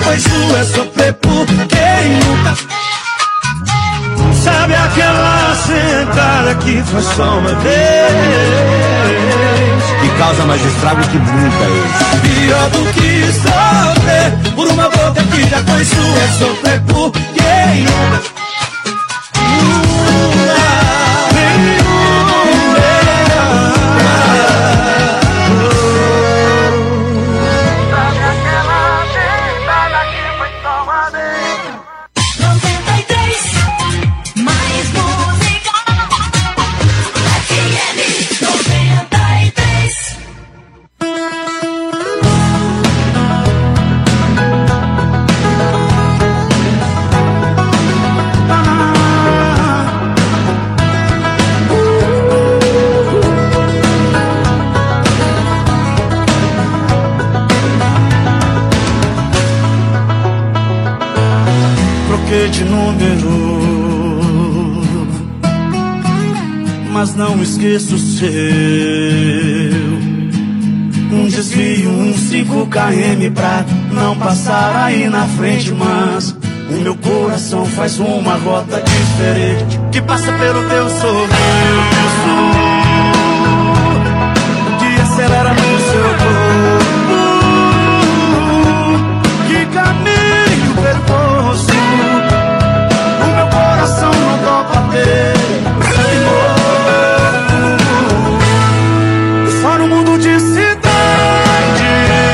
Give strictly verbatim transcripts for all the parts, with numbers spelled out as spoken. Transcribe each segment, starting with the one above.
foi sua é sofrer por quem nunca. Sabe aquela sentada que foi só uma vez, que causa mais estrago que muita ex. pior do que sofrer por uma boca que já foi sua é sofrer por quem nunca. De número, mas não esqueço o seu. Um desvio, um cinco quilômetros pra não passar aí na frente, mas o meu coração faz uma rota diferente que passa pelo teu sorriso, que acelera no seu corpo, que caminho percorso. Coração não topa ter só no mundo de cidade,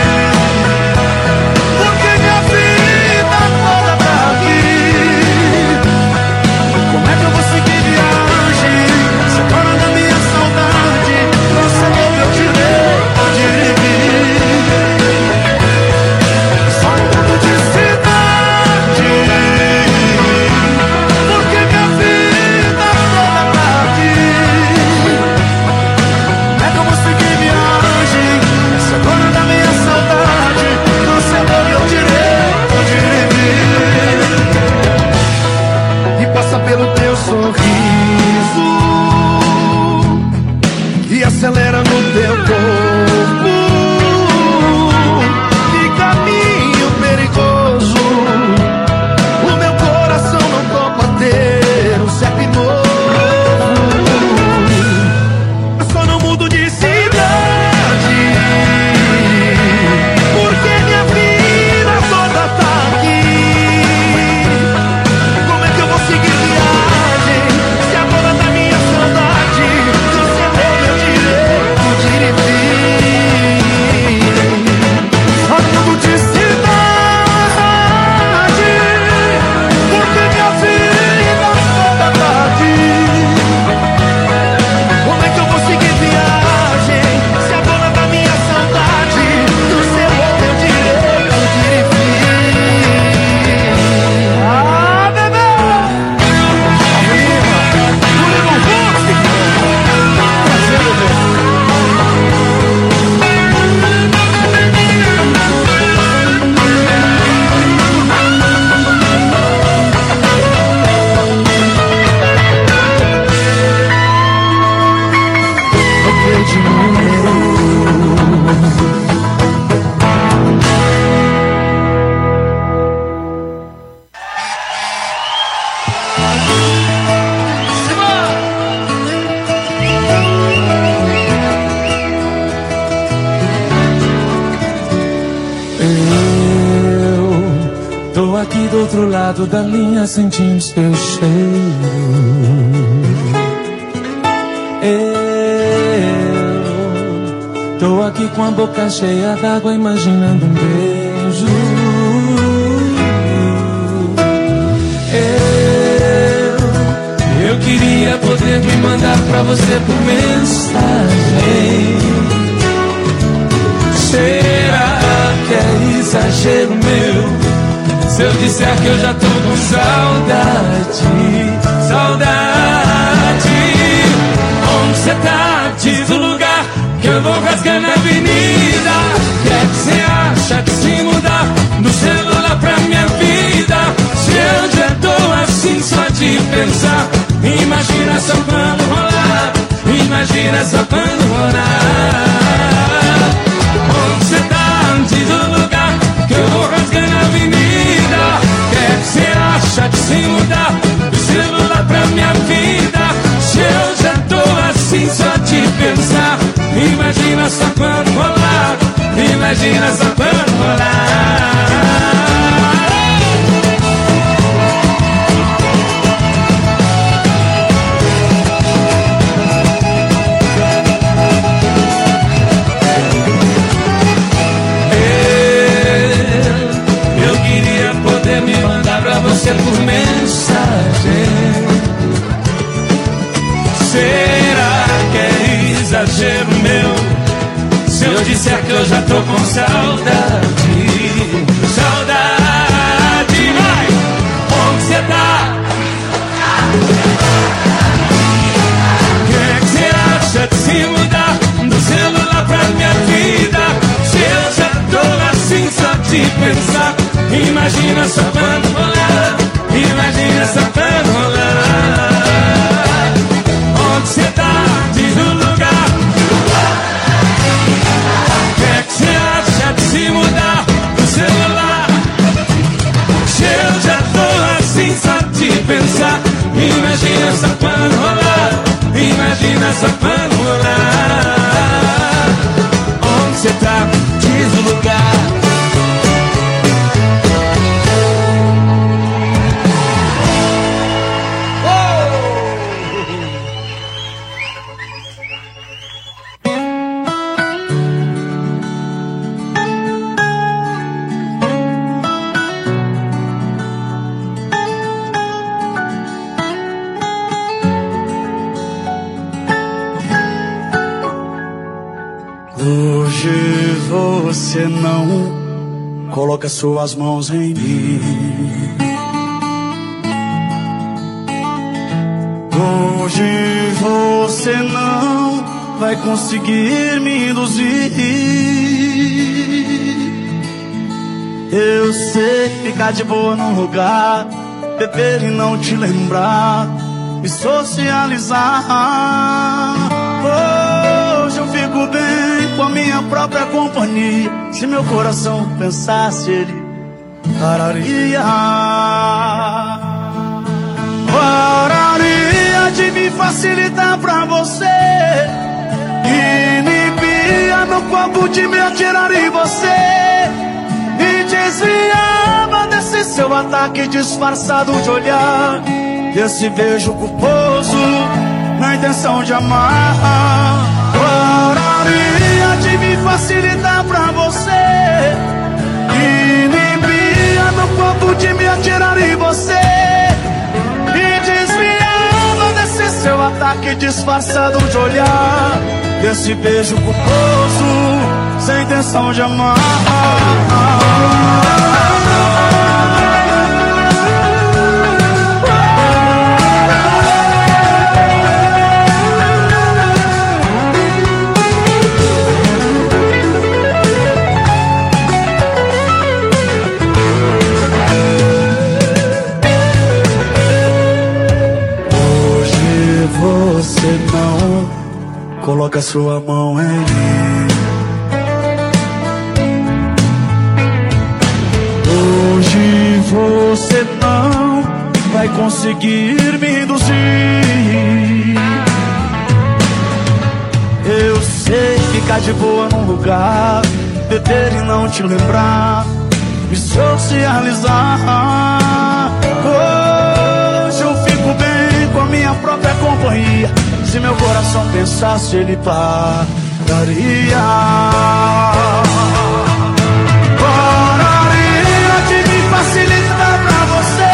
porque minha vida toda tá aqui. Como é que eu vou seguir viagem se agora da minha saudade cancelou meu direito de vir? Só no mundo de cidade. Pelo teu sorriso e acelera no teu corpo, que caminho perigoso. O meu coração não topa ter um C E P novo. Eu só não mudo de cidade, porque minha vida toda tá aqui. Como é que eu vou seguir do outro lado da linha sentindo seu cheiro. Eu tô aqui com a boca cheia d'água imaginando um beijo. Eu, eu queria poder me mandar pra você por mensagem. Será que é exagero meu se eu disser que eu já tô com saudade? Saudade. Onde cê tá? Diz o lugar que eu vou rasgar na avenida. O que é que cê acha de se mudar do celular pra minha vida? Se eu já tô assim só de pensar, imagina só quando rolar, imagina só quando rolar. Onde cê tá? Diz o lugar que eu vou rasgar na avenida. imagina só quando rolar. Você por mensagem. Será que é exagero meu se eu disser que eu já tô com saudade? Saudade, vai! Onde você tá? O que é que você acha de se mudar do celular pra minha vida? Se eu já tô assim só de pensar, imagina só quando rolar, imagina só quando rolar. Onde você tá? Diz o lugar. O que é que você acha de se mudar do celular? Se eu já tô assim só de pensar, imagina só quando rolar, imagina só quando rolar. Onde você tá? Diz o lugar. Hoje você não coloca suas mãos em mim. Hoje você não vai conseguir me induzir. Eu sei ficar de boa num lugar, beber e não te lembrar, me socializar. Hoje eu fico bem com a minha própria companhia. Se meu coração pensasse, ele pararia. Pararia de me facilitar pra você, inibia no corpo de me atirar em você, e desviava desse seu ataque disfarçado de olhar, desse beijo culposo na intenção de amar. Pararia de me facilitar pra você, inibia no corpo de me atirar em você, e desviava desse seu ataque disfarçado de olhar, desse beijo culposo sem intenção de amar. Você não coloca sua mão em mim. Hoje você não vai conseguir me induzir. Eu sei ficar de boa num lugar, beber e não te lembrar, me socializar. Hoje eu fico bem com a minha própria companhia. Se meu coração pensasse, ele pararia. Pararia de me facilitar pra você,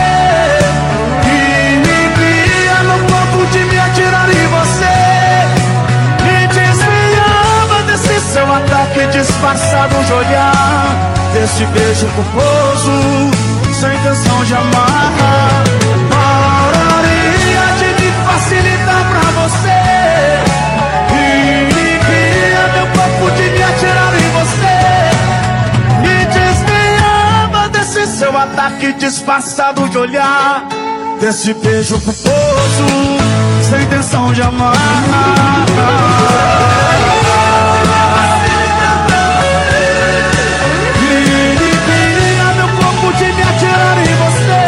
inibia no corpo de me atirar em você, e desviava desse seu ataque disfarçado de olhar, desse beijo culposo sem intenção de amar. Pararia de me facilitar pra você, inibia meu corpo de me atirar em você, e desviava desse seu ataque disfarçado de olhar, desse beijo culposo sem intenção de amar. Inibia meu corpo de me atirar em você,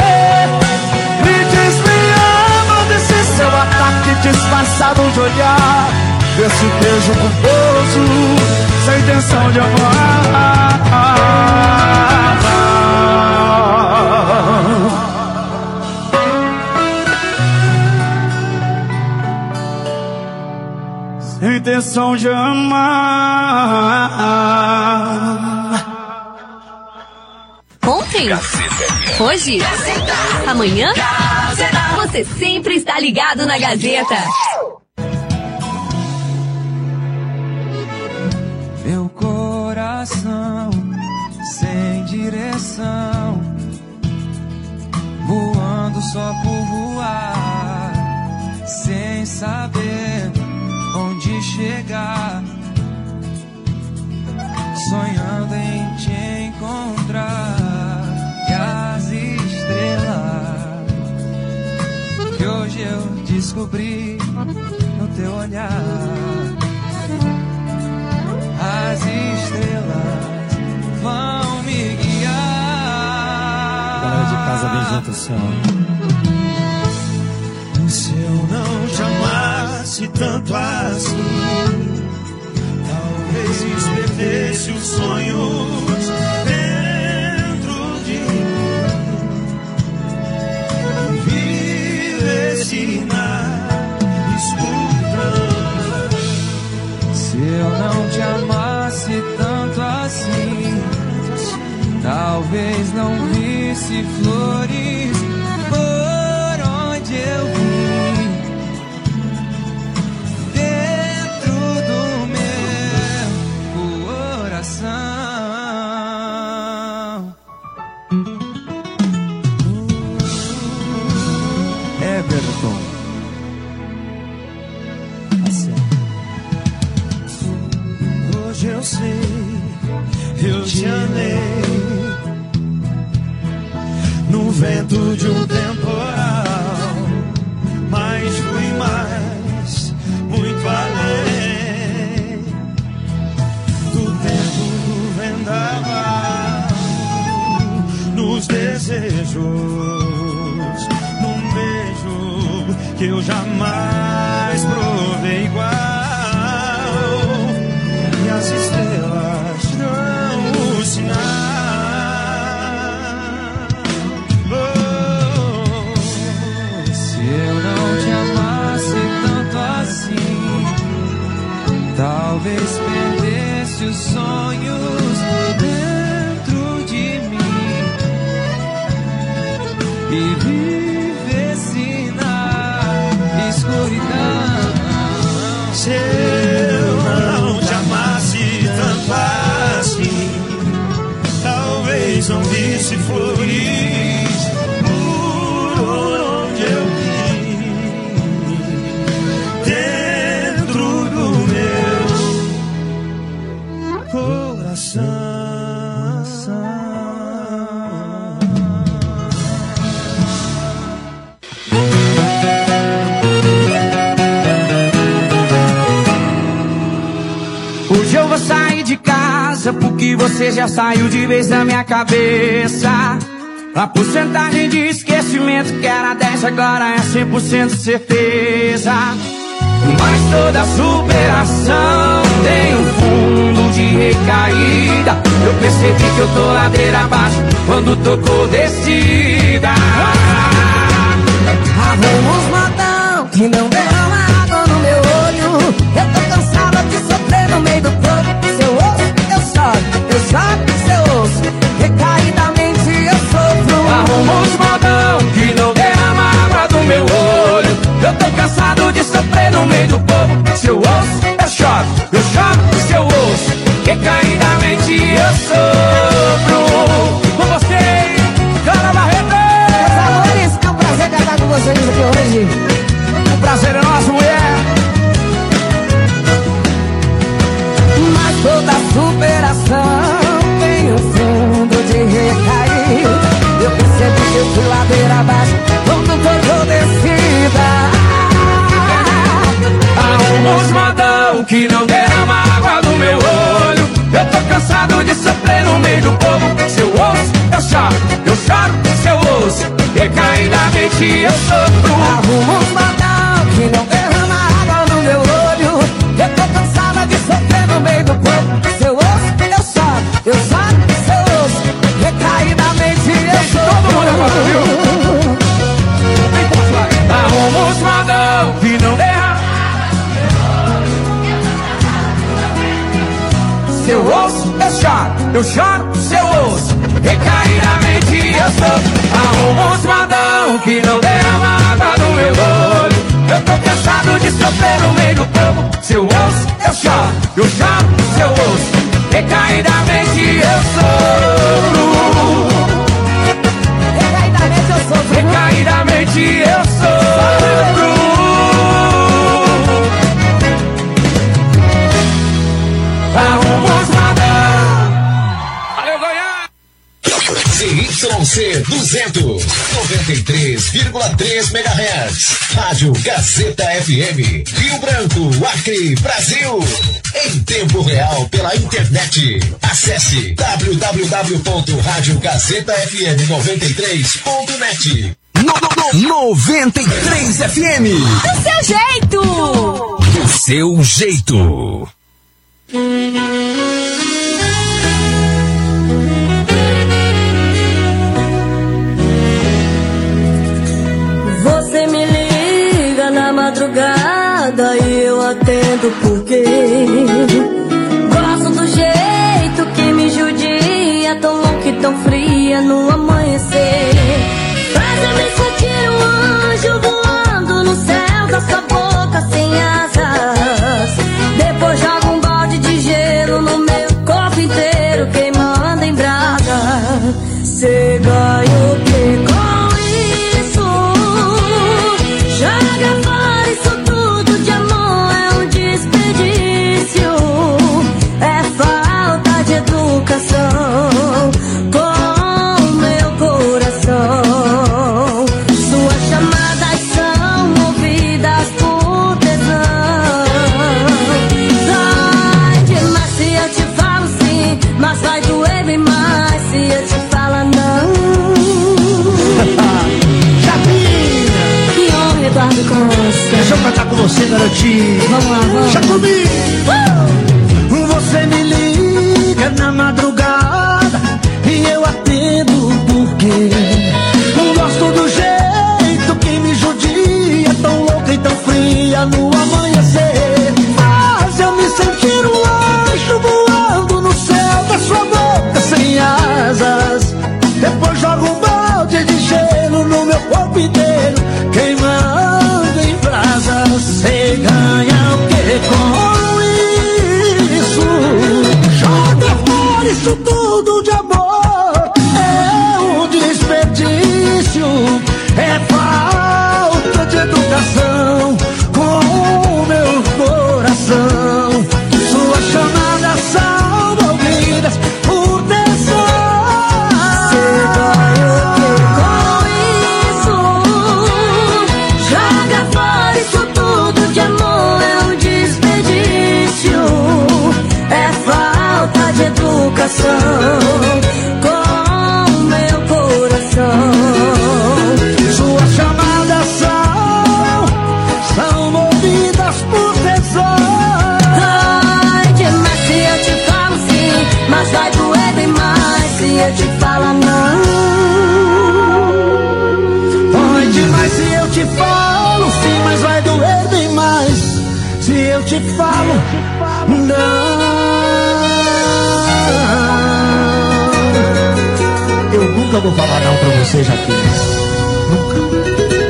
e desviava desse seu ataque disfarçado de olhar, desse beijo culposo, sem intenção de amar. Sem intenção de amar. Ontem, hoje, amanhã, você sempre está ligado na Gazeta. Meu coração sem direção, voando só por voar, sem saber onde chegar, sonhando em te encontrar. E as estrelas que hoje eu descobri no teu olhar, as estrelas vão me guiar. Galera de casa vem junto, Senhor. Se eu não te amasse tanto assim, talvez perdesse os sonhos dentro de mim, vivesse na escuridão. Se eu não te amasse tanto assim, talvez não visse flores por onde eu vim. Dentro do meu coração. Everton. Hoje eu sei, eu te amei no vento de um temporal, mas fui mais, muito além do tempo do vendaval, nos desejos, num beijo que eu jamais provei igual. E as estrelas dão o sinal. Oh, se eu não te amasse tanto assim, talvez perdesse os sonhos dentro de mim e vivesse na escuridão. se eu não te amasse tanto assim, talvez não visse flores por onde eu vim, dentro do meu coração. Hoje eu vou sair de casa porque você já saiu de vez da minha cabeça. A porcentagem de esquecimento que era dez agora é cem por cento certeza. Mas toda superação tem um fundo de recaída. Eu percebi que eu tô ladeira abaixo quando tocou descida. Arrumos modão que não derrama água no meu olho. Eu tô cansada de sofrer no meio do corpo. Seu osso, eu choro, eu choro, seu osso. Recaidamente eu sofro. Arrumos modão que não derrama água do meu olho. Eu tô cansado de sofrer no meio do povo. Seu osso, eu choro, eu choro, seu osso. Recaidamente eu sofro. Com vocês, Clara Barreto. Meus amores, é um prazer cantar com vocês aqui hoje. O prazer é nosso, mulher. Mas toda superação tem um fundo de recair. Eu percebi que eu fui ladeira abaixo quando tocou descida. Arrumos modão que não derrama água do meu olho. Eu tô cansado de sofrer no meio do povo. Seu osso, eu choro, eu choro, seu osso. Recaidamente eu sofro. Arrumos modão que não derrama água no meu olho. Eu se eu ouço, eu choro, eu choro, se eu ouço. Recaidamente eu sou. Arrumo uns modão que não derrama água no meu olho. Eu tô cansado de sofrer no meio do povo. Se eu ouço, eu choro, eu choro, se eu ouço. Recaidamente eu sou. Recaidamente eu sou. Recaidamente eu sou. Arrumo os modão. Valeu, Goiás! C Y C duzentos, noventa e três vírgula três megahertz. Rádio Gazeta F M. Rio Branco, Acre, Brasil. Em tempo real pela internet. Acesse w w w ponto rádio gazeta f m noventa e três ponto net. noventa e três F M. Do seu jeito. Do seu jeito. Você me liga na madrugada e eu atendo porque gosto do jeito que me judia, tão louca e tão fria no amanhecer. Faz eu me sentir um anjo voando no céu da sua boca sem asas. Depois joga um balde de gelo no meu corpo inteiro, queimando em brasa. Cê ganha o que com isso? Joga fora isso tudo de amor, é um desperdício. É falta de educação com meu coração. Suas chamadas são ouvidas por tesão. Dói demais se eu te falo sim, mas vai doer bem mais se eu te falar não. Que honra, Eduardo Costa. Deixa eu cantar com você, garotinho. Vamos lá, vamos. Já comigo. Uh! Você me liga na madrugada e eu atendo porque não gosto do jeito que me judia, tão louca e tão fria no amanhecer. Faz eu me sentir um anjo voando no céu da sua boca sem asas. Depois jogo um balde de gelo no meu corpo inteiro, queimando em brasa. Cê ganha o que com isso? Joga fora isso tudo de amor, é um desperdício. É falta de educação com o meu coração. Suas chamadas são ouvidas por tesão. Cê ganha o que com isso? Joga fora isso tudo de amor, é um desperdício. É falta de educação com o meu coração. Suas chamadas são, são movidas por tesão. Dói demais se eu te falo sim, mas vai doer bem mais se eu te falar não. Dói demais se eu te falo sim, mas vai doer bem mais se eu te falo não. Eu nunca vou falar não pra você, Jaqueline. Nunca.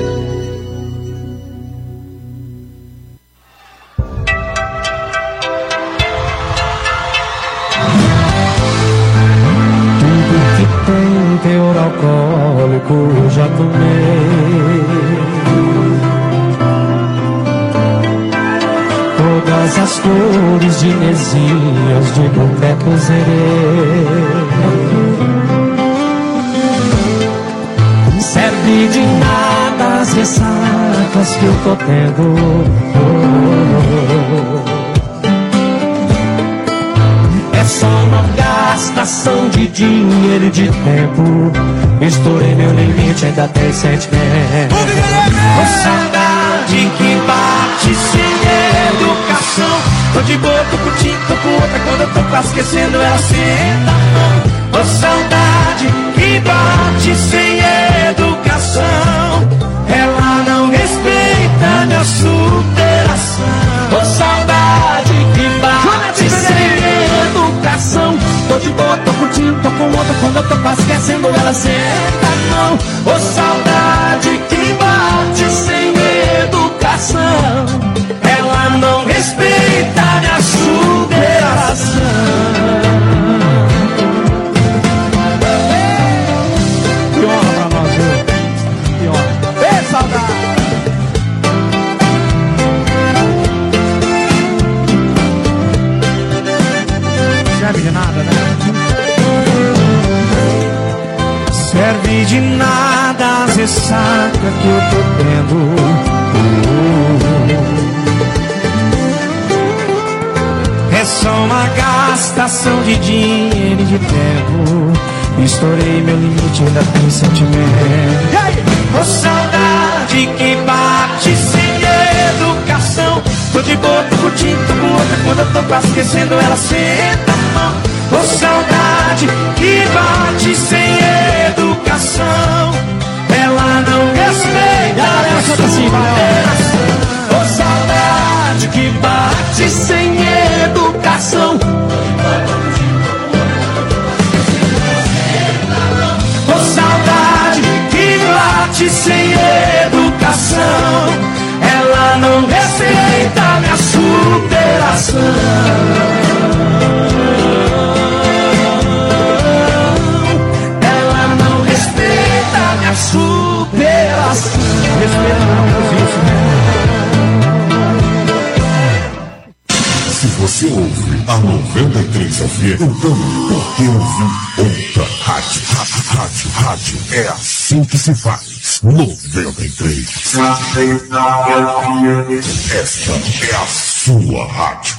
Tudo que tem teor alcoólico eu já tomei. Todas as cores de mesias de boteco zerei. Serve de nada as ressacas que eu tô tendo. É só uma gastação de dinheiro e de tempo. Estourei meu limite, ainda tem sentimento. Com saudade que bate sem educação. Tô de boa, tô curtindo, tô com outra. Quando eu tô quase esquecendo, ela senta a mão. Ô saudade que bate sem educação. Ela não respeita minha superação. Ô saudade que bate sem educação. volta quando eu tô quase esquecendo, ela senta a mão. Ô saudade que bate sem educação, ela não respeita minha superação. Que honra pra nós, viu? Que honra. Ei, saudade! Serve de nada, né? Serve de nada as ressaca que eu tô tendo. É só uma gastação de dinheiro e de tempo. Estourei meu limite, ainda tem sentimento. Ô saudade que bate sem educação. Tô de boa, tô curtindo, tô com outra. Quando eu tô quase esquecendo, ela senta a mão. Ô saudade que bate sem educação, ela não respeita a superação. Ô saudade que bate sem educação, ô saudade que bate sem educação, ela não respeita minha superação. Superação. Se você ouve a noventa e três F M, então por que ouvir outra rádio? Rádio, rádio, é assim que se faz. noventa e três. Esta é a sua rádio.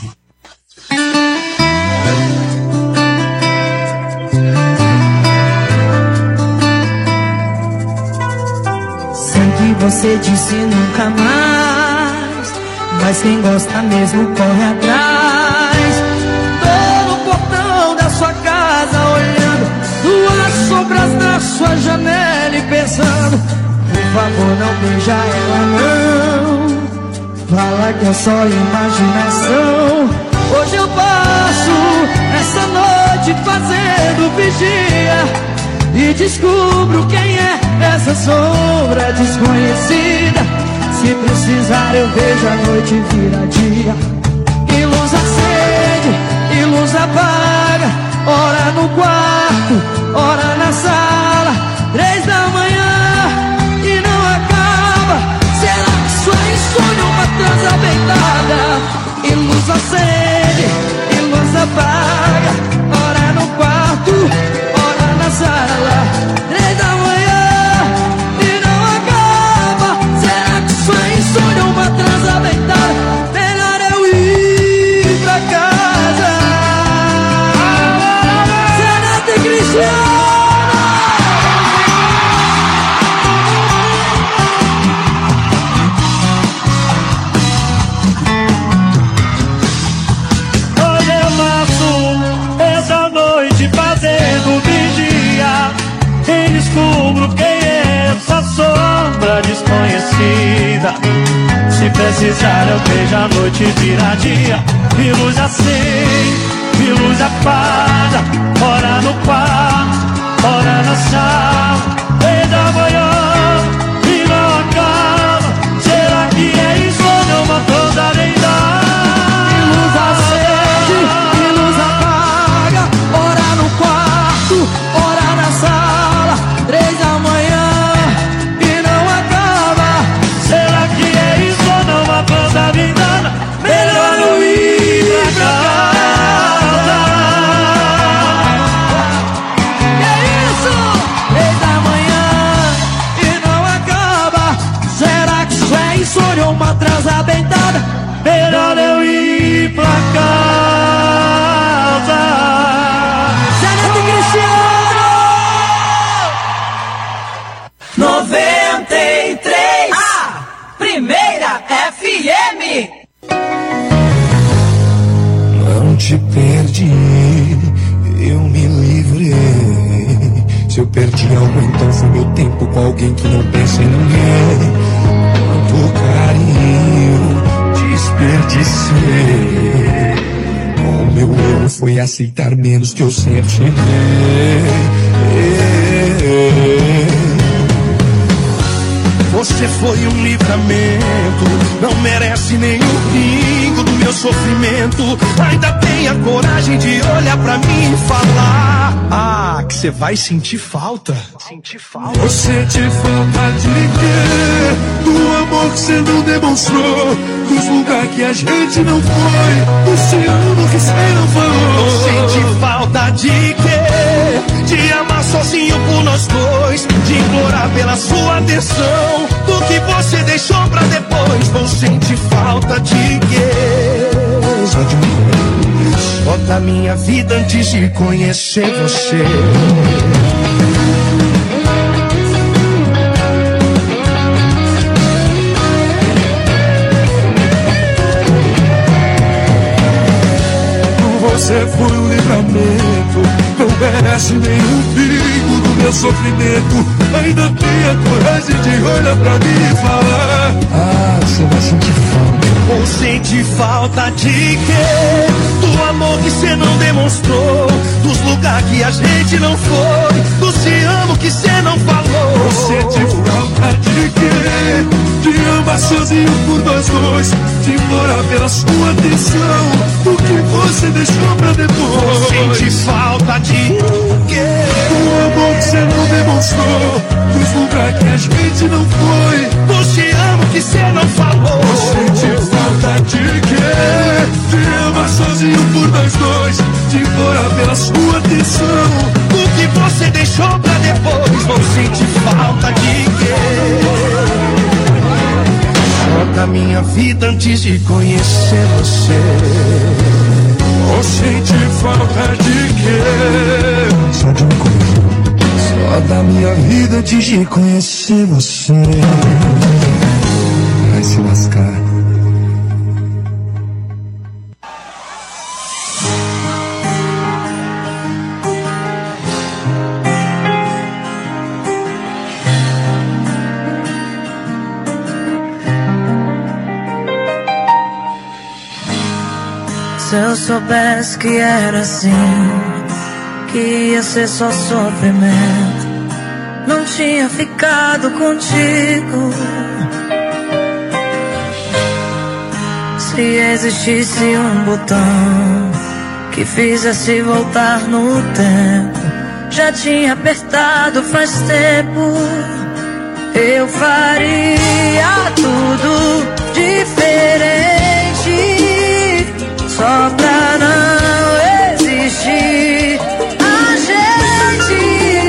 Você disse nunca mais, mas quem gosta mesmo corre atrás. Tô no portão da sua casa olhando duas sombras na sua janela e pensando, por favor não beija ela não, fala que é só imaginação. Hoje eu passo essa noite fazendo vigia e descubro quem é essa sombra desconhecida. Se precisar eu vejo a noite virar dia. E luz acende, e luz apaga, ora no quarto, ora na sala. Três da manhã e não acaba. Será que só insônia uma transa beitada? E luz acende, e luz apaga, ora no quarto, ora na sala. Três da manhã e não acaba. Será que só insônia uma transa beitada? Melhor eu ir pra casa. Renato e Cristiano. Hoje eu passo essa noite fazendo vigia e descubro quem é essa sombra desconhecida. Se precisar eu vejo a noite virar dia. E luz acende, e luz apaga, ora no quarto, ora na sala. Três da manhã e não acaba. Será que é insônia uma toda lendária? E luz acende, e luz apaga, ora no quarto, ora na sala. Três da manhã e não acaba. Será que é insônia uma banda vindana? Melhor não ir pra casa. É isso! Três da manhã e não acaba. Será que isso é insônia ou uma transa beitada? Melhor eu ir pra casa. Renato e Cristiano! noventa e três, a primeira F M. Não te perdi, eu me livrei. Se eu perdi algo, então foi meu tempo com alguém que não pensa em ninguém. Quanto carinho desperdicei com meu erro foi aceitar menos que eu sempre te dei. Você foi um livramento, não merece nem um pingo do meu sofrimento. Ainda tem a coragem de olhar pra mim e falar: ah, que você vai sentir falta. Sentir falta. Eu senti falta de quê? Do amor que você não demonstrou, dos lugares que a gente não foi, do te amo que você não falou. Eu senti falta de quê? De amar sozinho por nós dois, de implorar pela sua atenção, do que você deixou pra depois. Vou sentir falta de quê? Só de um Só da minha vida antes de conhecer você. Você foi um livramento, não merece nenhum perigo do meu sofrimento. Ainda tem a coragem de olhar pra mim e falar: ah, você vai sentir falta. Ou sente falta de quê? Do amor que você não demonstrou, dos lugares que a gente não foi, do te amo que você não falou. Ou sente falta de quê? De amar sozinho por nós dois, de implorar pela sua atenção, do que você deixou pra depois. Sente falta de quê? O amor que você não demonstrou, dos lugares que a gente não foi, do te amo que você não falou. Sente falta de quê? De amar sozinho por nós dois, de implorar pela sua atenção, do que você deixou pra depois. Vou sentir falta de quê? Só da minha vida antes de conhecer você. Ou sente falta de quê? Só de uma coisa. Só da minha vida antes de conhecer você. Vai se lascar. Se eu soubesse que era assim, que ia ser só sofrimento, não tinha ficado contigo. Se existisse um botão que fizesse voltar no tempo, já tinha apertado faz tempo. Eu faria tudo diferente, só pra não existir a gente.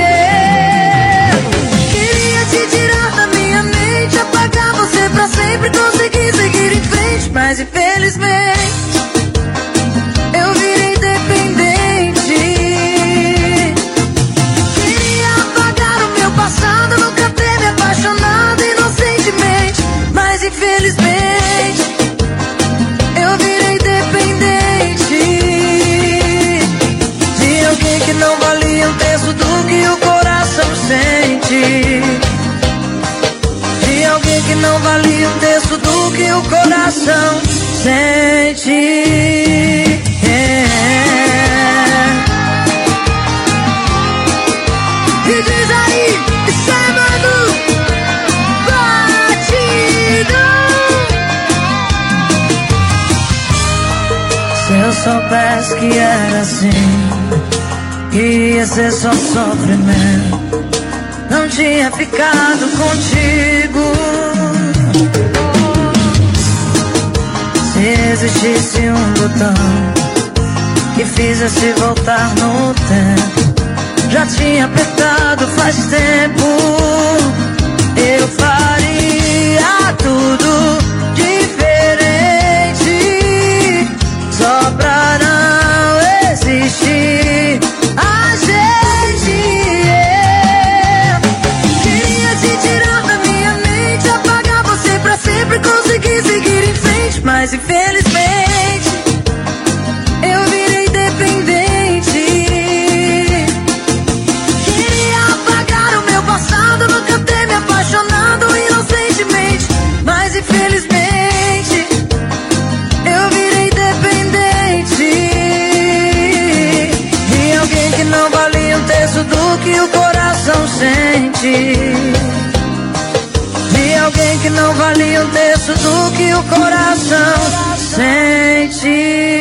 Eu queria te tirar da minha mente, apagar você pra sempre, conseguir seguir em frente, mas infelizmente eu virei dependente. Queria apagar o meu passado, nunca ter me apaixonado inocentemente, mas infelizmente eu virei dependente de alguém que não valia um terço do que o coração sente, de alguém que não valia um terço do que o coração sente. Yeah. E diz aí, sábado, se eu soubesse que era assim, que ia ser só sofrimento, não tinha ficado contigo. Se existisse um botão que fizesse voltar no tempo, já tinha apertado faz tempo. Eu faria tudo diferente, só pra não existir a gente. Yeah. Queria te tirar da minha mente, apagar você pra sempre, conseguir seguir em frente, mas infelizmente eu virei dependente. Queria apagar o meu passado, nunca ter me apaixonado inocentemente, mas infelizmente de alguém que não valia um terço do que o coração sente.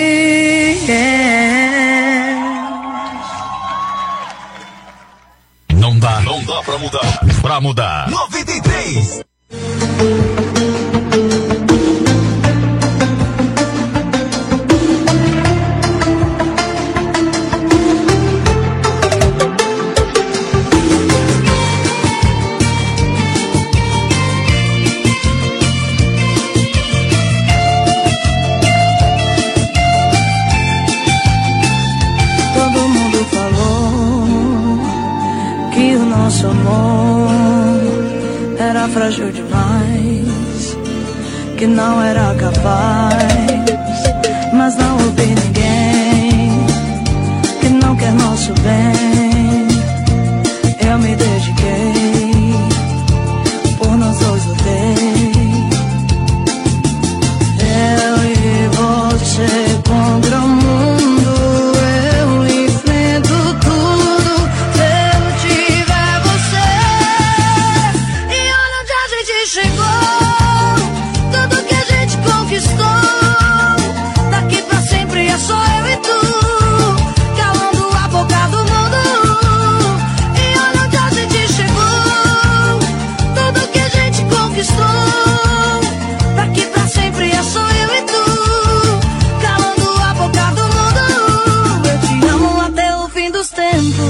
Não dá, não dá pra mudar, pra mudar. noventa e três. Nosso amor era frágil demais, que não era capaz, mas não houve ninguém que não quer nosso bem. Eu me dediquei, por nós dois lutei, eu e você contra o mundo, eu enfrento tudo. Chegou, tudo que a gente conquistou, daqui pra sempre é só eu e tu, calando a boca do mundo. E olha onde a gente chegou, tudo que a gente conquistou, daqui pra sempre é só eu e tu, calando a boca do mundo. Eu te amo até o fim dos tempos.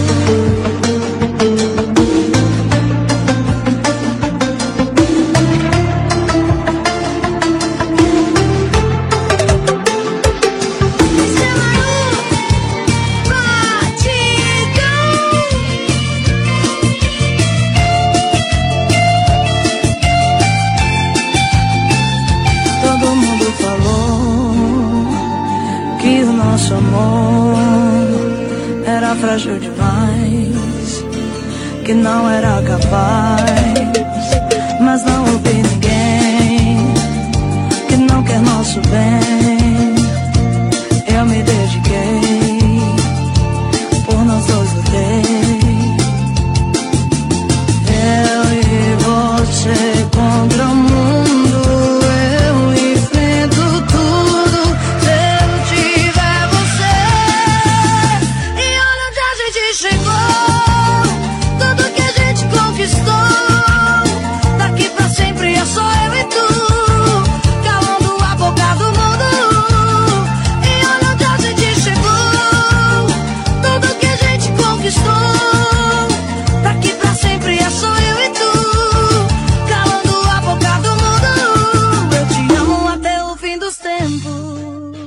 Nosso amor era frágil demais, que não era capaz, mas não houve ninguém que não quer nosso bem. Eu me dediquei, por nós dois lutei, eu e você contra o mundo, eu enfrento tudo. Chegou, tudo que a gente conquistou, daqui pra sempre é só eu e tu, calando a boca do mundo. E olha onde a gente chegou, tudo que a gente conquistou, daqui pra sempre é só eu e tu, calando a boca do mundo. Eu te amo até o fim dos tempos.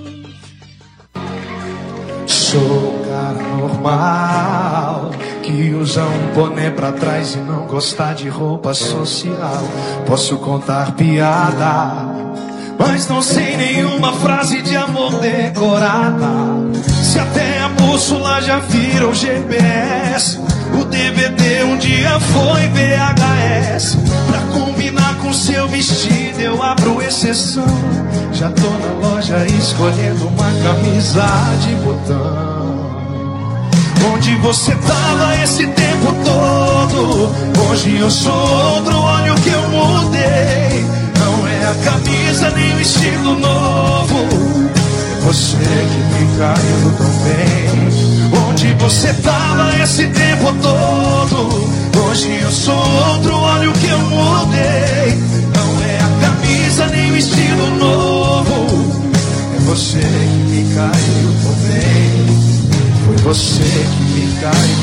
Sou cara normal, que usa um boné pra trás e não gosta de roupa social. Posso contar piada, mas não sei nenhuma frase de amor decorada. Se até a bússola já virou G P S, o D V D um dia foi V H S. Pra combinar com seu vestido eu abro exceção. Já tô na loja escolhendo uma camisa de botão. Onde você tava esse tempo todo? Hoje eu sou outro, olha o que eu mudei. Não é a camisa nem o estilo novo, é você que me caiu tão bem. Onde você tava esse tempo todo? Hoje eu sou outro, olha o que eu mudei. Não é a camisa nem o estilo novo, é você que me caiu tão bem. Foi você que me caiu.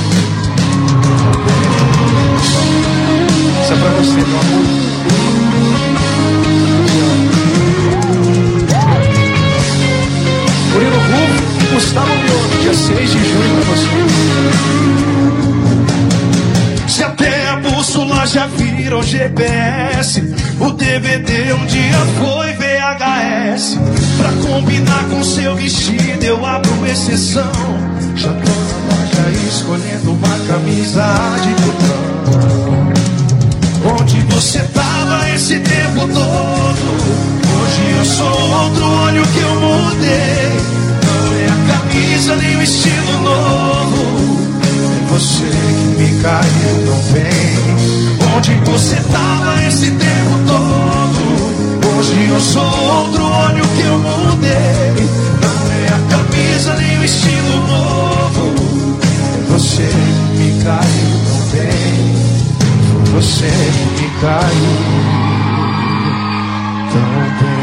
Isso é pra você, meu amor. Murilo Rufo e Gustavo Mioto, dia seis de junho pra você. Se até a bússola já virou G P S, o D V D um dia foi V H S. Pra combinar com seu vestido eu abro exceção. Já tô na loja escolhendo uma camisa de botão. Onde você tava esse tempo todo? Hoje eu sou outro, olha o que eu mudei. Não é a camisa nem o estilo novo, é você que me caiu tão bem. você tava esse tempo todo. Hoje eu sou outro, olha o que eu mudei. Não é a camisa nem o estilo novo. Você me caiu tão bem. Você me caiu tão bem.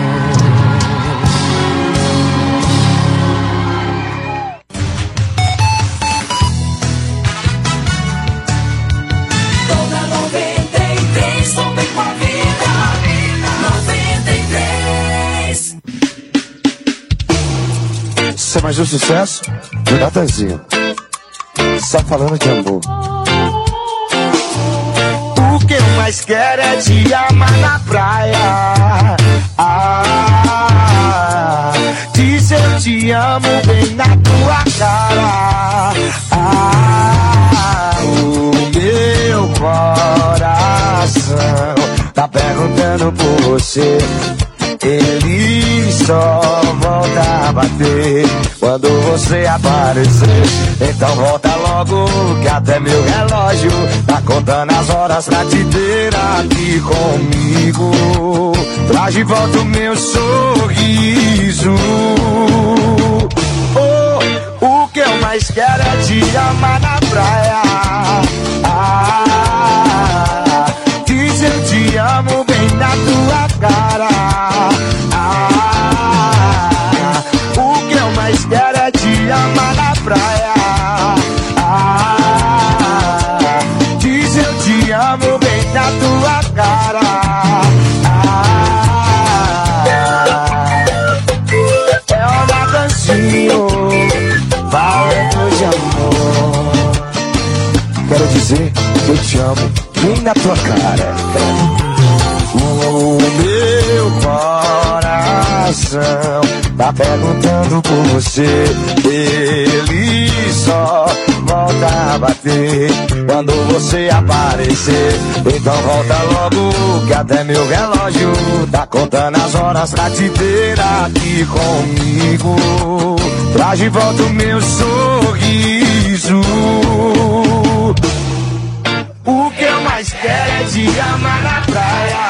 Isso é mais um sucesso do Natanzinho. Só falando de amor. O que eu mais quero é te amar na praia. Ah, diz eu te amo bem na tua cara. Ah, o meu coração tá perguntando por você. Ele só volta a bater quando você aparecer. Então volta logo que até meu relógio tá contando as horas pra te ter aqui comigo. Traz de volta o meu sorriso. Oh, o que eu mais quero é te amar na praia. Ah, diz eu te amo bem na tua cara. Ah, o que eu mais quero é te amar na praia. Ah, diz eu te amo bem na tua cara. Ah, é o Natanzinho falando de amor. Quero dizer que eu te amo bem na tua cara. O meu coração tá perguntando por você. Ele só volta a bater quando você aparecer. Então volta logo que até meu relógio tá contando as horas pra te ter aqui comigo. Traz de volta o meu sorriso. O que eu mais quero é te amar na praia.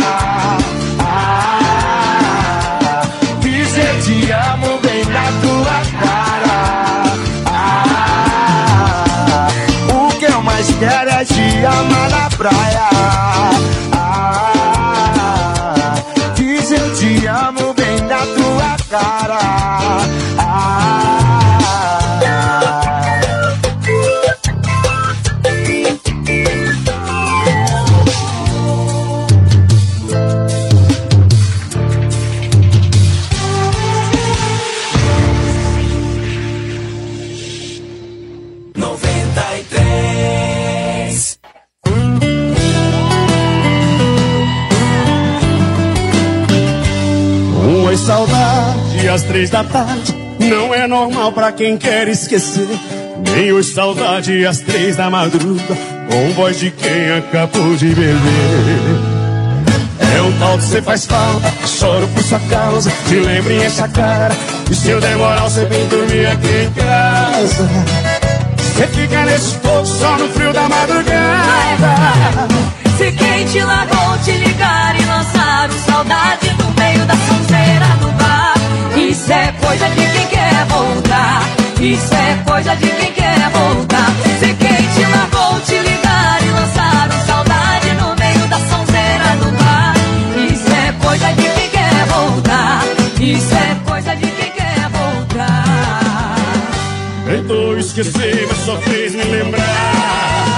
Ah, dizer te amo bem na tua cara. Ah, o que eu mais quero é te amar na praia. Ah, dizer te amo bem na tua cara. Ah, saudade às três da tarde não é normal pra quem quer esquecer. Nem hoje saudade às três da madruga com voz de quem acabou de beber. É um tal que cê faz falta, choro por sua causa, te lembro e enche a cara. E se eu demorar você vem dormir aqui em casa. Cê fica nesse fogo só no frio da madrugada. Se quem te largou te ligar e lançar o saudade no meio da sonzeira do bar. Isso é coisa de quem quer voltar. Isso é coisa de quem quer voltar. Se quem te largou te ligar e lançar o saudade no meio da sonzeira do bar. Isso é coisa de quem quer voltar. Isso é coisa de quem quer voltar. Tentou esquecer, mas só fez me lembrar.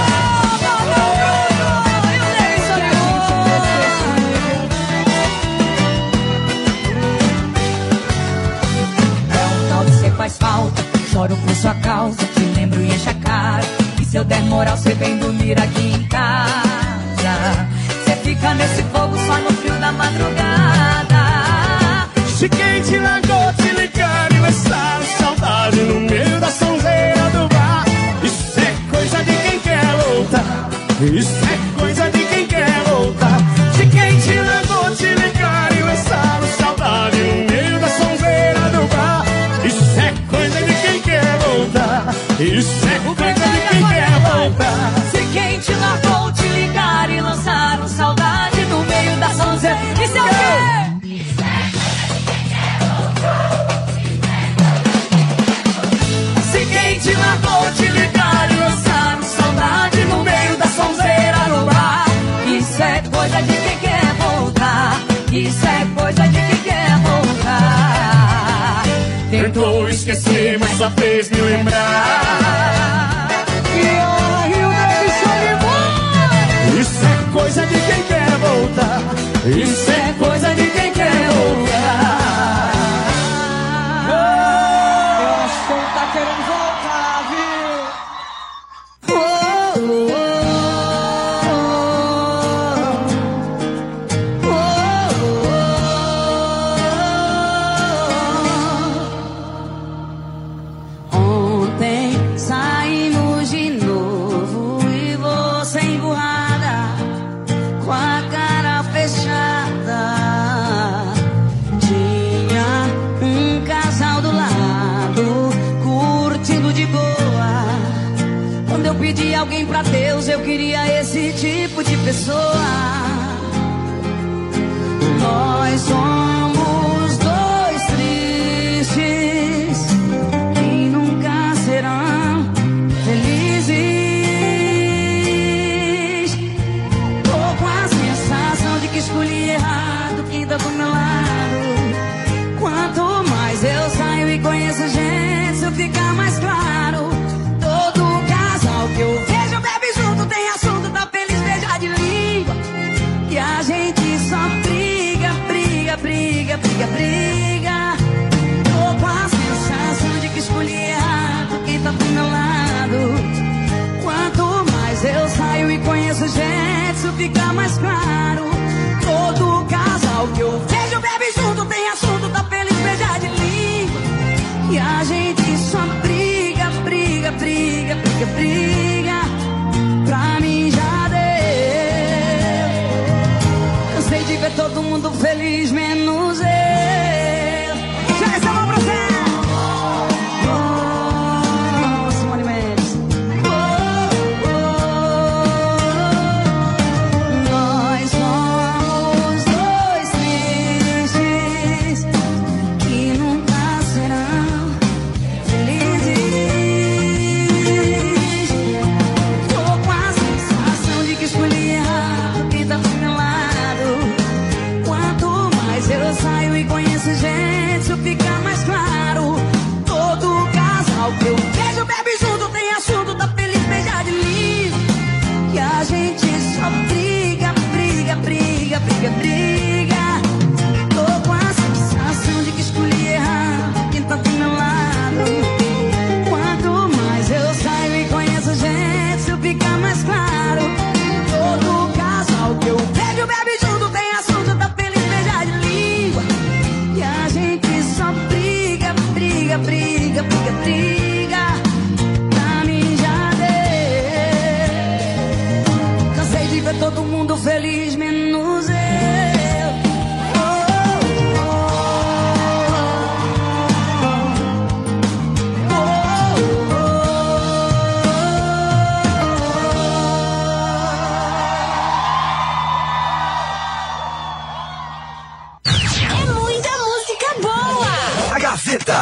Faz falta, choro por sua causa, te lembro e enche a cara. E se eu der moral, cê vem dormir aqui em casa. Cê fica nesse fogo só no frio da madrugada. Se quem te largou te ligar e lançar saudade no meio da sonzeira do bar. Isso é coisa de quem quer voltar. Isso é coisa de quem quer voltar. Se quem te largou te ligar e lançar saudade no meio da sonzeira do bar. Isso é coisa de quem quer voltar. Isso é coisa de quem quer voltar. Se quem te largou te ligar e lançar um saudade esquecer, mas só fez me lembrar. Isso é coisa de quem quer voltar. Isso é coisa de quem quer voltar. Eu acho que ele tá querendo voltar, viu? Oh, oh, oh, oh, oh. Ontem saímos de novo e você emburrada, com a cara fechada. Tinha um casal do lado, curtindo de boa. Quando eu pedi alguém pra Deus, eu queria esse tipo de pessoa. Nós somos dois tristes que nunca serão felizes. Tô com a sensação de que escolhi errado quem tá do meu lado. Quanto mais eu saio e conheço gente, isso fica mais claro. Todo casal que eu vejo bebe junto, tem assunto, tá feliz, beija de língua. E a gente só briga, briga, briga, briga, briga. Tô com a sensação de que escolhi errado quem tá do meu lado. Quanto mais eu saio e conheço gente, isso fica mais claro. Todo casal que eu vejo bebe junto, tem assunto, tá feliz, beija de língua. E a gente só briga, briga, briga, briga, briga. Pra mim já deu. Cansei de ver todo mundo feliz, menos eu. Já essa mão pra você. Oh, Simone Mendes. Oh, oh, oh. Nós somos dois tristes que nunca serão felizes. Tô com a sensação de que escolhi errado quem tá do meu lado. Quanto mais eu saio e conheço gente, isso fica mais claro. Todo casal que eu vejo bebe junto, tem assunto, tá feliz, beija de língua. E a gente só briga, briga, briga, briga, briga. Tô com a sensação de que escolhi errado quem tá do meu lado. Quanto mais eu saio e conheço gente, isso fica mais claro. Todo casal que eu vejo bebe junto, tem assunto, tá feliz, beija de língua. E a gente só briga, briga, briga, briga, briga. Pra mim já deu. Cansei de ver todo mundo feliz, menos eu. Oh, oh, oh, oh. É muita música boa. A Gazeta.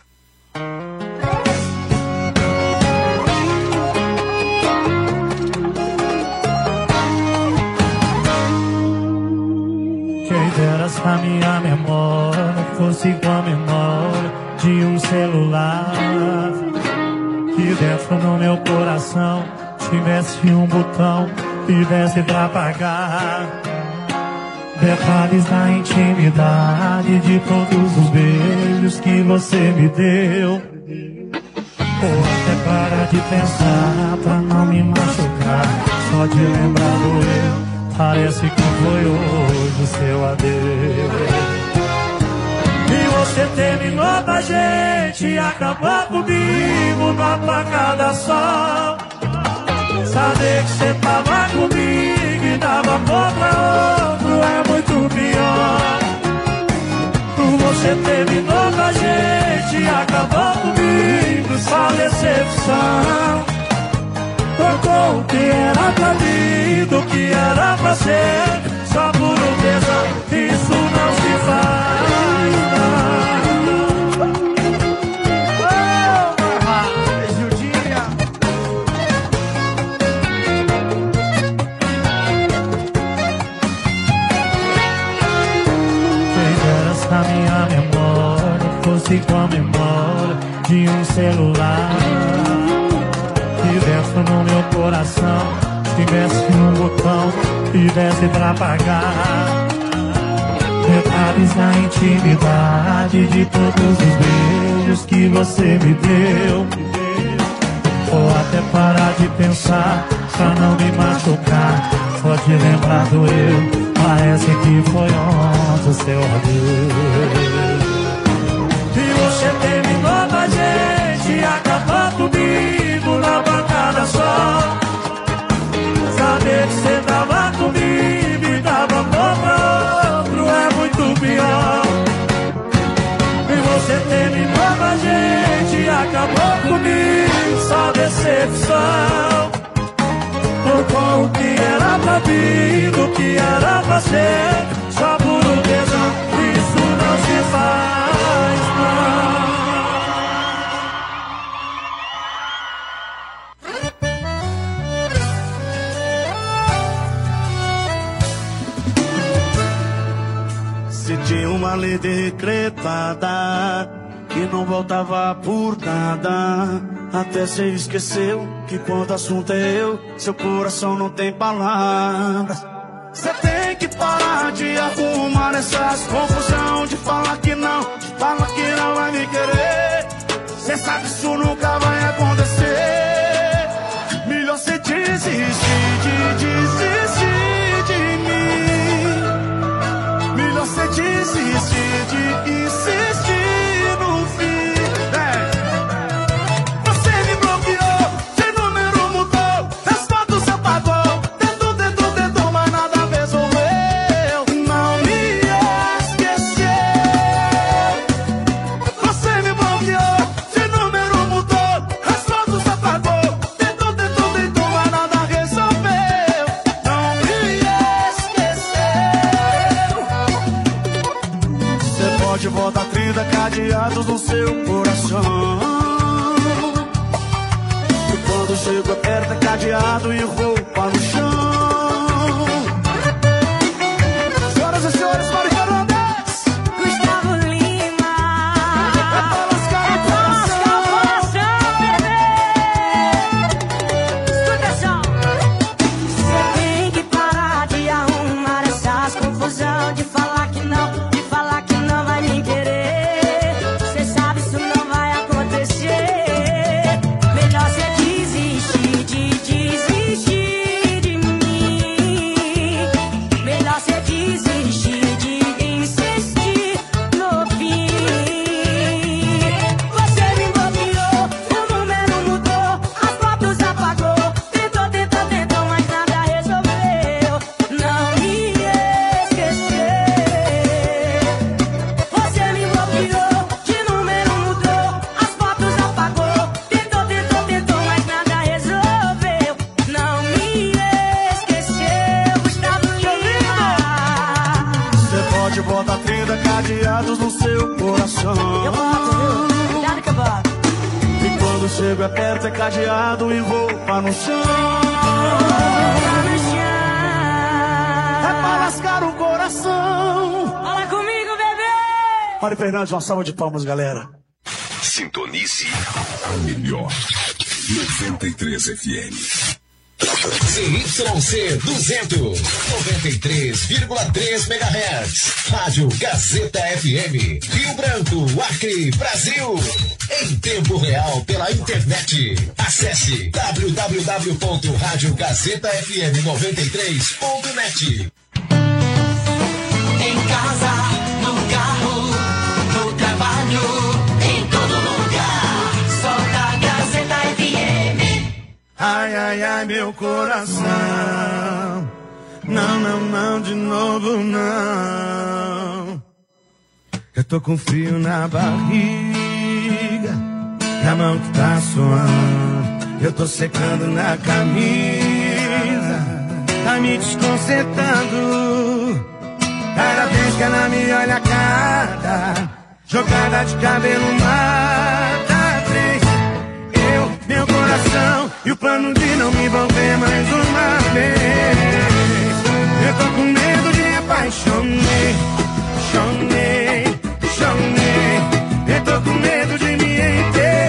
Quem dera se a minha memória fosse igual a memória de um celular. Que dentro no meu coração tivesse um botão que desse pra apagar. Detalhes da intimidade de todos os beijos que você me deu. Ou até para de pensar pra não me machucar. Só de lembrar do eu, parece que foi hoje o seu adeus. E você terminou com a gente e acabou comigo numa facada só. Saber que você tava comigo e dava amor pra outro é muito pior. Você terminou com a gente e acabou comigo, só decepção. Trocou o que era pra mim do que era pra ser, só por um tesão, isso não se faz. A minha memória fosse igual a memória de um celular. Que dentro no meu coração tivesse um botão, tivesse pra apagar. Detalhes na intimidade de todos os beijos que você me deu. Ou até parar de pensar pra não me machucar. Só de lembrar do eu, parece que foi ontem o seu adeus. E você terminou com a gente, acabou comigo na bancada só. Saber que você tava comigo e dava amor pra outro é muito pior. E você terminou com a gente, acabou comigo, só decepção. Com o que era pra vir, o que era pra ser, só por um tesão, isso não se faz não. Se tinha uma lei decretada que não voltava por nada, até cê esqueceu que quando o assunto é eu, seu coração não tem palavras. Cê tem que parar de arrumar essas confusão, de falar que não, de falar que não vai me querer. Cê sabe que isso nunca vai acontecer. Melhor cê desistir de desistir de mim. Melhor cê desistir de insistir. Volta trinta cadeados no seu coração. E quando chego aperta cadeado e roupa no chão. Senhoras e senhores, Mari Fernandes, Gustavo Lima. É pra lascar o coração, bebê. Escuta só. Você tem que parar de arrumar essas confusão, de falar que não, de falar que não vai me querer. Cê sabe isso não vai acontecer. Melhor cê desistir de desistir de mim. Melhor cê desistir de insistir no fim. Você me bloqueou, o número mudou, as fotos apagou. Tentou, tentou, tentou, mas nada resolveu. Não me esqueceu. Você me bloqueou, de número mudou, as fotos apagou. Tentou, tentou, tentou, mas nada resolveu. Não me esqueceu. Gustavo Lima. Você pode botar trinta cadeados no seu coração. Eu boto, viu? Cuidado que eu boto. E quando chego aperta é cadeado e roupa no chão. Tá no chão. É pra lascar o coração. Fala comigo, bebê. Mari Fernandes, uma salva de palmas, galera. Sintonize a melhor noventa e três F M. C Y C duzentos, noventa e três vírgula três megahertz. Rádio Gazeta F M. Rio Branco, Acre, Brasil. Em tempo real pela internet. Acesse w w w ponto rádio gazeta f m noventa e três ponto net. Em casa, no carro, no trabalho, em todo lugar. Só da Gazeta F M. Ai, ai, ai, meu coração. Não, não, não, de novo não. Eu tô com frio na barriga, na mão que tá suando. Eu tô secando na camisa, tá me desconcertando. Cada vez que ela me olha a cara, jogada de cabelo mata três. Eu, meu coração, e o plano de não me envolver mais uma vez. Eu tô com medo de me apaixonar, chonei, chonei. Eu tô com medo de me enterrar.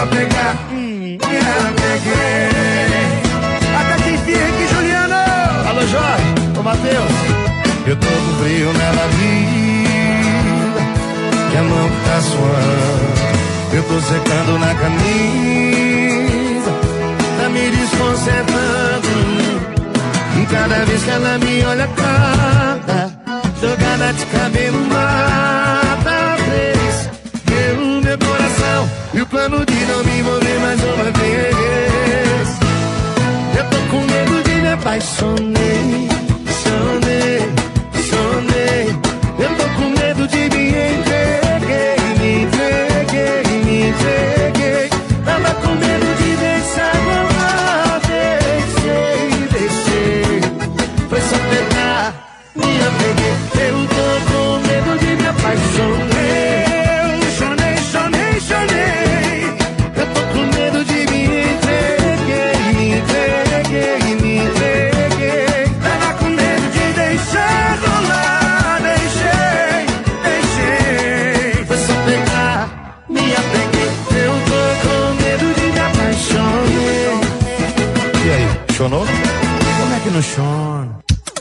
pegar, hum, me apeguei. Até que enfim aqui, Juliana. Alô, Jorge, ô Matheus. Eu tô com frio na vida, que a mão tá suando. Eu tô secando na camisa, tá me desconcertando. E cada vez que ela me olha, cada jogada de cabelo mata três pelo meu coração. E o plano de não me envolver mais uma vez. Eu tô com medo de me apaixonei, sonei, sonei. Eu tô com medo de me entreguei, me entreguei, me entreguei. Tava com medo de deixar rolar, deixei, deixei. Foi só pegar, me apeguei. Eu tô com medo de me apaixonei. Chonei, chonei, chonei. Eu tô com medo de me entreguei, me entreguei, me entreguei. Tava com medo de deixar rolar, deixei, deixei. Foi só pegar, me apeguei. Eu tô com medo de me apaixonei. E aí, chonou? Como é que não chona?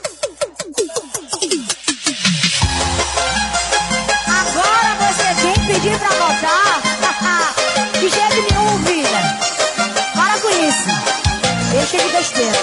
Agora você vem pedir pra voltar? De jeito nenhum, vida. Para com isso. Deixa de besteira.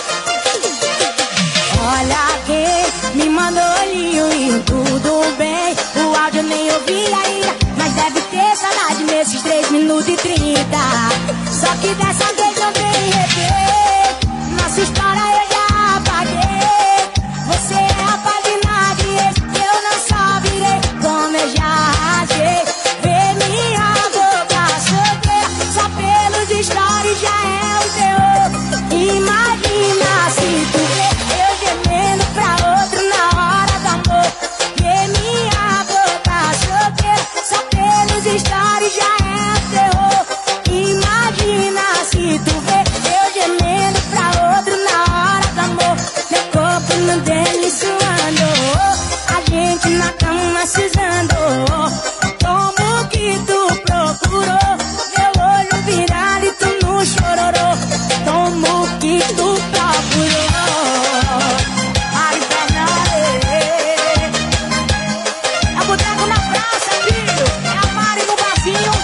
Olha quem me mandou olhinho e tudo bem. O áudio eu nem ouvi ainda, mas deve ter saudade nesses três minutos e trinta. Só que dessa vez não tem replay. Nossa história eu já apaguei. Você é apaixonado e esse eu não só virei. Como eu já achei. Ver minha boca solteira só pelos stories já é um terror. Imagina se tu vê eu gemendo pra outro na hora do amor. Ver minha boca solteira só pelos stories já é um terror. Imagina se tu vê eu gemendo pra outro na hora do amor. Meu corpo no dele suando, a gente na cama se usando. Como que tu procurou meu olho virado e tu não chororou? Como que tu procurou? Ai, Fernandes, é o boteco na praça, filho. É a Mari no barzinho.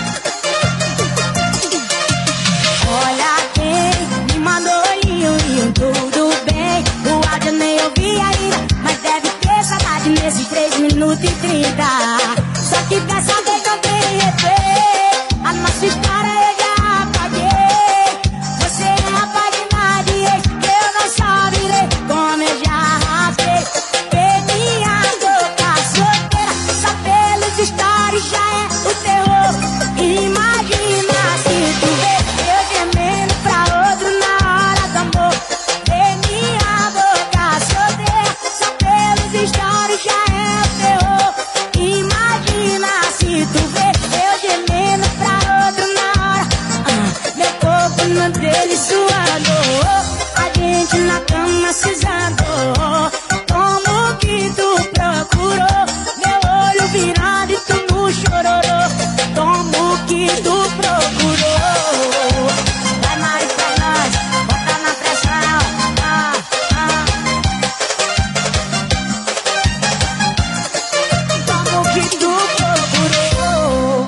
Olha quem me mandou olhinho e tudo bem. O áudio eu nem ouvi ainda, mas deve ter saudade nesses três minutos e trinta. Só que dessa vez não tem replay. A nossa história eu já apaguei. Você é apaixonado e eu não só virei. Como eu já rasguei. Ver minha boca solteira só pelos stories já é o terror. Imagina se tu vê eu gemendo pra outro na hora do amor. Ver minha boca solteira só pelos stories já é o terror. Imagina se tu vê eu gemendo pra outro na hora. Ah, meu corpo no dele suando, a gente na cama se usando. Como que tu procurou meu olho virado e tu não chororou? Como que tu procurou? Vai mais pra nós, bota na pressão. Ah, ah. Como que tu procurou?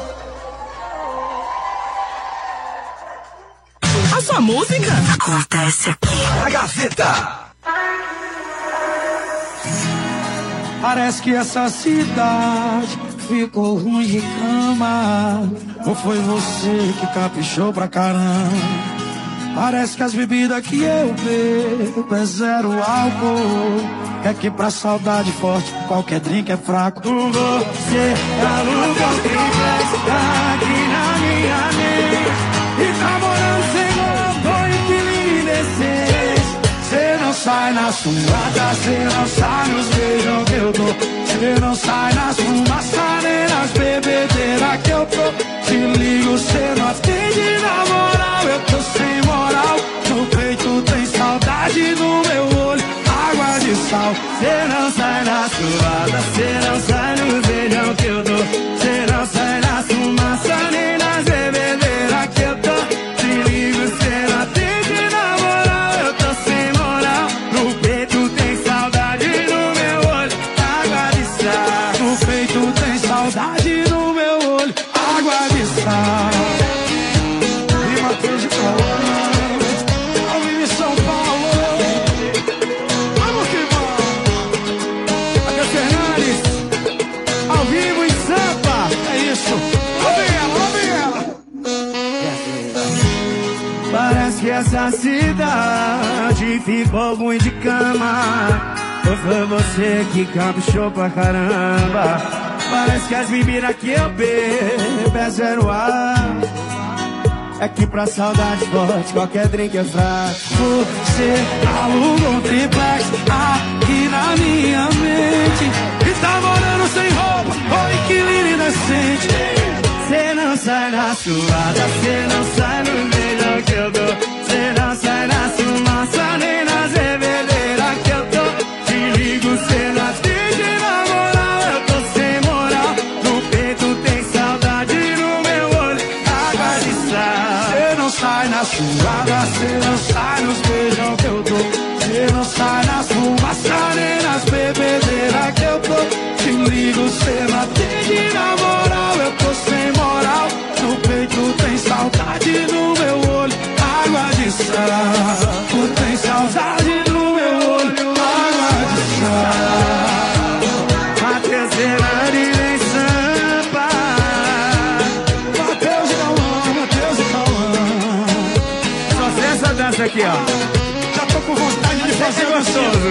A sua música acontece aqui. A Gazeta. Parece que essa cidade ficou ruim de cama. Ou foi você que caprichou pra caramba? Parece que as bebidas que eu bebo é zero álcool. É que pra saudade forte qualquer drink é fraco. Com você aluga o triplex aqui na minha mesa e tá morando sem motor e feeling indecente. Cê não sai na suada, cê não sai nos beijos que eu dou. Cê não sai nas fumaças nem nas bebedeiras que eu tô. Te ligo, cê não atende na moral, eu tô sem moral. No peito tem saudade no meu olho, água de sal. Cê não sai na suada, cê não sai nos beijos que eu dou. Cê não sai nas fumaças nem nas bebedeiras que eu que essa cidade ficou ruim de cama. Ou foi você que caprichou pra caramba? Parece que as bebidas que eu bebo é zero ar. É que pra saudade forte qualquer drink é fraco. Você alugou um triplex aqui na minha mente e tá morando sem roupa, oi que lindo inocente. Cê não sai na suada, cê não sai no beijão que eu dou. Cê não sai na fumaça nem nas bebedeiras que eu tô. Te ligo, cê não atende na moral, eu tô sem moral. No peito tem saudade, no meu olho água de sal. Cê não sai na suada, cê não sai nos beijão que eu dou. Cê não sai na fumaça nem nas bebedeiras que eu tô. Te ligo, cê não atende na moral, eu tô sem moral. No peito tem saudade, no meu olho água de sal. Tu tem saudade no meu olho água de sal. Matheus Fernandes em Sampa, Matheus e Cauã, Matheus e Cauã. Só sei essa dança aqui, ó. Já tô com vontade de fazer gostoso.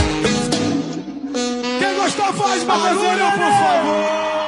Quem gostou faz barulho, por favor.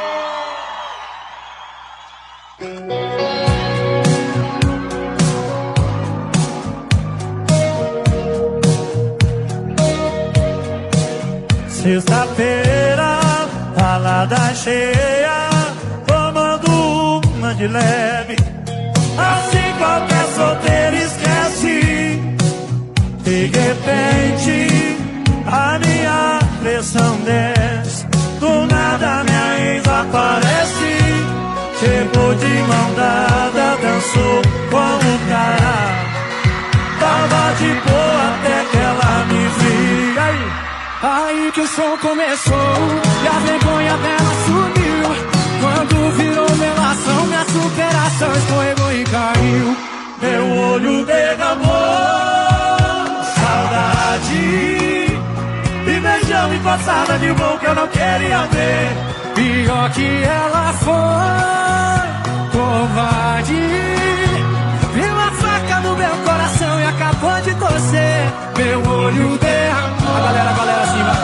Sexta-feira, balada cheia, tomando uma de leve. Assim qualquer solteiro esquece. De repente, a minha pressão desce. Do nada minha ex aparece. Chegou de mão dada, dançou com o cara. Tava de boa até que ela me viu. Aí, aí que o som começou e a vergonha dela sumiu. Quando virou melação, minha superação escorregou e caiu. Meu olho derramou saudade e beijão e passada de mão que eu não queria ver. Pior que ela foi covarde, viu a faca no meu coração e acabou de torcer. Meu olho derramou. A galera, a galera assim, vai.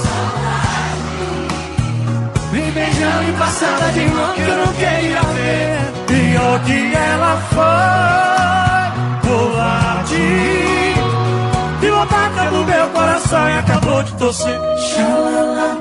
Me beijando e passada de mão que eu não queria ver. Pior que ela foi covarde, viu a faca no meu coração e acabou de torcer. Xalala.